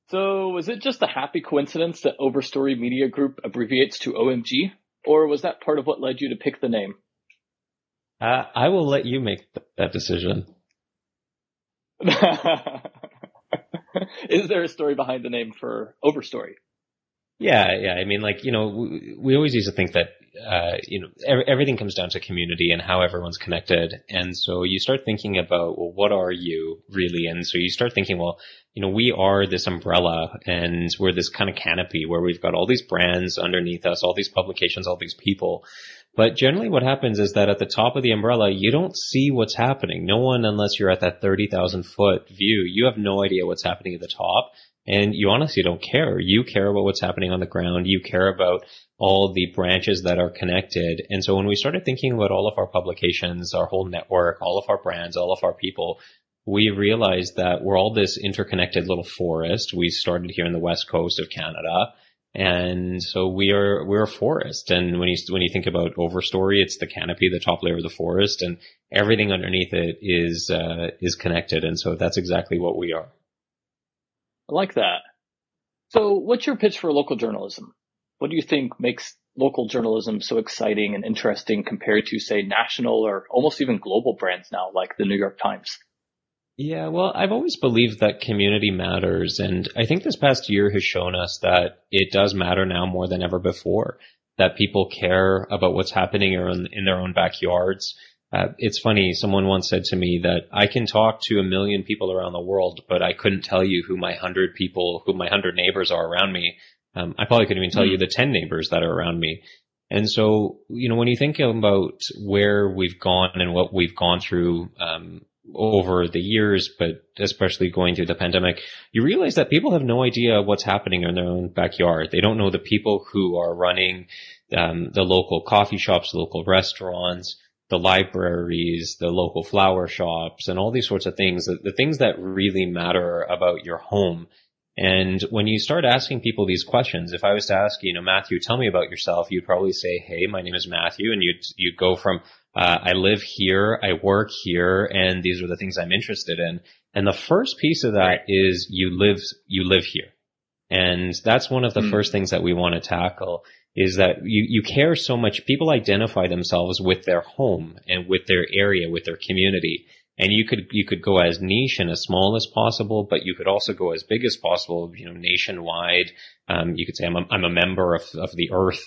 So, was it just a happy coincidence that Overstory Media Group abbreviates to OMG, or was that part of what led you to pick the name? I will let you make that decision. Is there a story behind the name for Overstory? Yeah. I mean, like, we always used to think that, everything comes down to community and how everyone's connected. And so you start thinking about, well, what are you really? And so you start thinking, well, we are this umbrella and we're this kind of canopy where we've got all these brands underneath us, all these publications, all these people. But generally what happens is that at the top of the umbrella, you don't see what's happening. No one, unless you're at that 30,000 foot view, you have no idea what's happening at the top. And you honestly don't care. You care about what's happening on the ground. You care about all the branches that are connected. And so when we started thinking about all of our publications, our whole network, all of our brands, all of our people, we realized that we're all this interconnected little forest. We started here in the west coast of Canada. And so we're a forest. And when you think about Overstory, it's the canopy, the top layer of the forest, and everything underneath it is connected. And so that's exactly what we are. I like that. So, what's your pitch for local journalism? What do you think makes local journalism so exciting and interesting compared to, say, national or almost even global brands now, like the New York Times? Yeah, well, I've always believed that community matters. And I think this past year has shown us that it does matter now more than ever before, that people care about what's happening in their own backyards. It's funny, someone once said to me that I can talk to 1 million people around the world, but I couldn't tell you who my 100 neighbors are around me. I probably couldn't even tell you the 10 neighbors that are around me. And so, when you think about where we've gone and what we've gone through, over the years, but especially going through the pandemic, you realize that people have no idea what's happening in their own backyard. They don't know the people who are running, the local coffee shops, local restaurants, the libraries, the local flower shops, and all these sorts of things, the things that really matter about your home. And when you start asking people these questions, if I was to ask, Matthew, tell me about yourself, you'd probably say, hey, my name is Matthew. And you'd go from, I live here, I work here, and these are the things I'm interested in. And the first piece of that is you live here. And that's one of the first things that we want to tackle, is that you care so much. People identify themselves with their home and with their area, with their community. And you could go as niche and as small as possible, but you could also go as big as possible, nationwide. You could say I'm a member of the earth,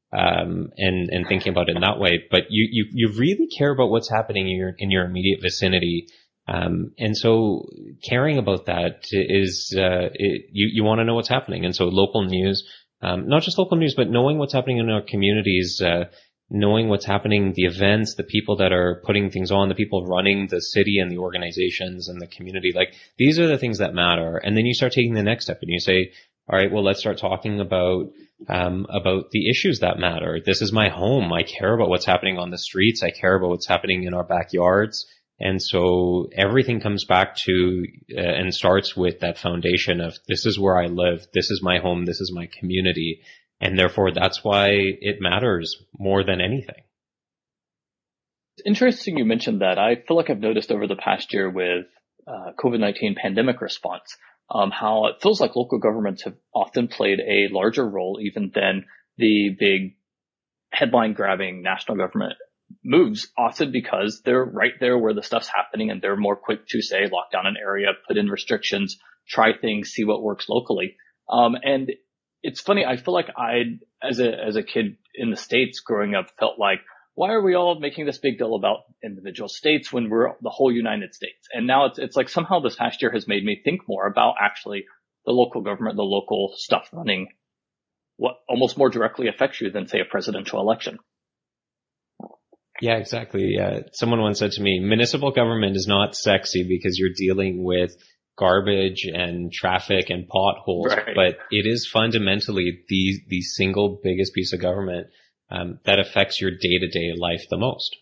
and thinking about it in that way. But you really care about what's happening in your immediate vicinity. And so caring about that is, you want to know what's happening. And so local news, not just local news, but knowing what's happening in our communities, knowing what's happening, the events, the people that are putting things on, the people running the city and the organizations and the community, like these are the things that matter. And then you start taking the next step and you say, all right, well, let's start talking about the issues that matter. This is my home. I care about what's happening on the streets. I care about what's happening in our backyards. And so everything comes back to, and starts with that foundation of this is where I live. This is my home. This is my community. And therefore, that's why it matters more than anything. It's interesting you mentioned that. I feel like I've noticed over the past year with COVID-19 pandemic response, how it feels like local governments have often played a larger role even than the big headline-grabbing national government moves, often because they're right there where the stuff's happening and they're more quick to say, lock down an area, put in restrictions, try things, see what works locally. And it's funny, I feel like as a kid in the States growing up, felt like, why are we all making this big deal about individual states when we're the whole United States? And now it's like somehow this past year has made me think more about actually the local government, the local stuff running what almost more directly affects you than, say, a presidential election. Yeah, exactly. Someone once said to me, municipal government is not sexy because you're dealing with garbage and traffic and potholes, Right. but it is fundamentally the single biggest piece of government that affects your day-to-day life the most.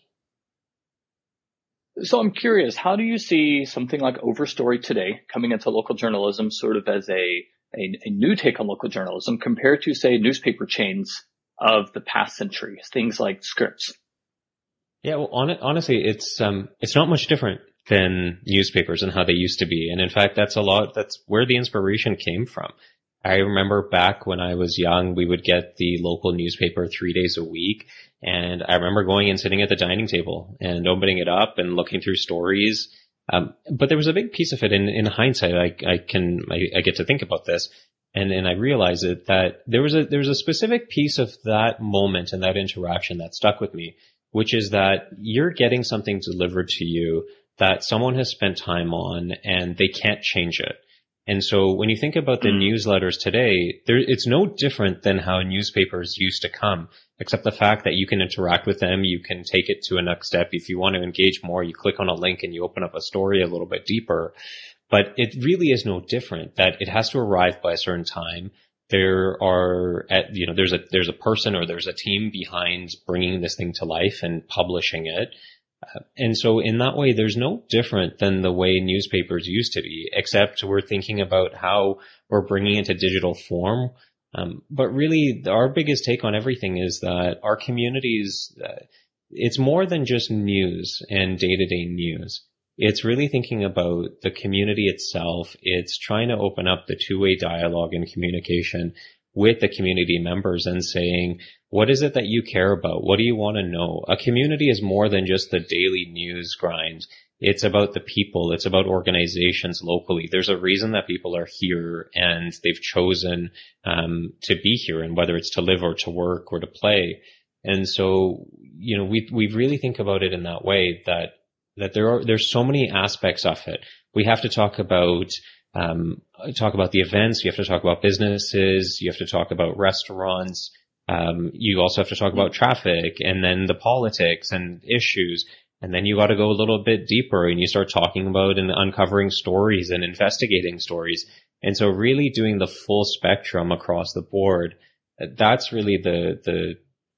So I'm curious, how do you see something like Overstory today coming into local journalism sort of as a new take on local journalism compared to, say, newspaper chains of the past century, things like Scripps? Yeah, well, honestly, it's not much different. than newspapers and how they used to be. And in fact, that's where the inspiration came from. I remember back when I was young, we would get the local newspaper 3 days a week. And I remember going and sitting at the dining table and opening it up and looking through stories. But there was a big piece of it in hindsight. I get to think about this. And I realized that there was a specific piece of that moment and that interaction that stuck with me, which is that you're getting something delivered to you that someone has spent time on and they can't change it. And so when you think about the newsletters today, it's no different than how newspapers used to come, except the fact that you can interact with them. You can take it to a next step. If you want to engage more, you click on a link and you open up a story a little bit deeper. But it really is no different, that it has to arrive by a certain time. There's a person or there's a team behind bringing this thing to life and publishing it. And so in that way, there's no different than the way newspapers used to be, except we're thinking about how we're bringing it to digital form. But really, our biggest take on everything is that our communities, it's more than just news and day-to-day news. It's really thinking about the community itself. It's trying to open up the two-way dialogue and communication with the community members and saying, what is it that you care about? What do you want to know? A community is more than just the daily news grind. It's about the people. It's about organizations locally. There's a reason that people are here and they've chosen to be here, and whether it's to live or to work or to play. And so, we really think about it in that way, that there's so many aspects of it. We have to talk about the events. You have to talk about businesses. You have to talk about restaurants. You also have to talk about traffic, and then the politics and issues. And then you got to go a little bit deeper and you start talking about and uncovering stories and investigating stories. And so really doing the full spectrum across the board, that's really the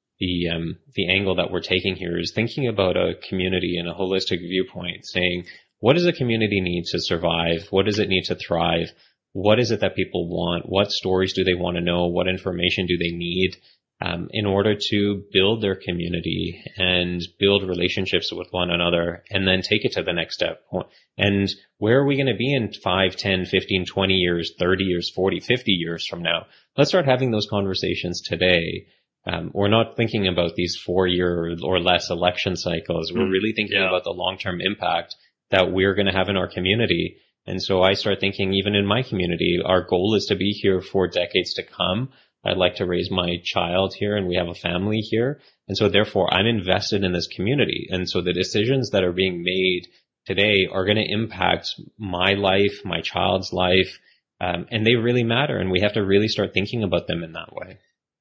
angle that we're taking here, is thinking about a community in a holistic viewpoint, saying, what does a community need to survive? What does it need to thrive? What is it that people want? What stories do they want to know? What information do they need in order to build their community and build relationships with one another, and then take it to the next step? And where are we going to be in 5, 10, 15, 20 years, 30 years, 40, 50 years from now? Let's start having those conversations today. We're not thinking about these 4-year or less election cycles. We're really thinking about the long-term impact that we're going to have in our community. And so I start thinking, even in my community, our goal is to be here for decades to come. I'd like to raise my child here, and we have a family here. And so therefore I'm invested in this community. And so the decisions that are being made today are going to impact my life, my child's life, and they really matter. And we have to really start thinking about them in that way.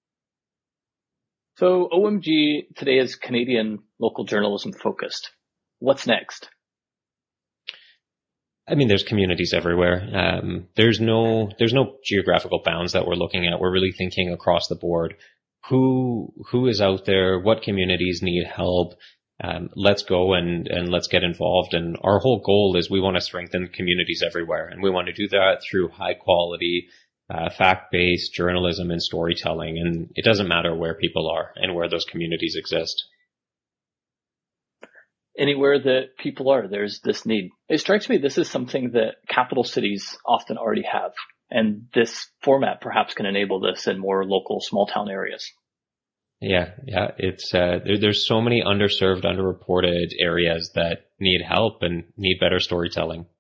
So OMG today is Canadian local journalism focused. What's next? I mean, there's communities everywhere. There's no geographical bounds that we're looking at. We're really thinking across the board. Who is out there? What communities need help? Let's go and let's get involved. And our whole goal is we want to strengthen communities everywhere. And we want to do that through high quality, fact-based journalism and storytelling. And it doesn't matter where people are and where those communities exist. Anywhere that people are, there's this need. It strikes me this is something that capital cities often already have, and this format perhaps can enable this in more local, small town areas. Yeah. It's there's so many underserved, underreported areas that need help and need better storytelling.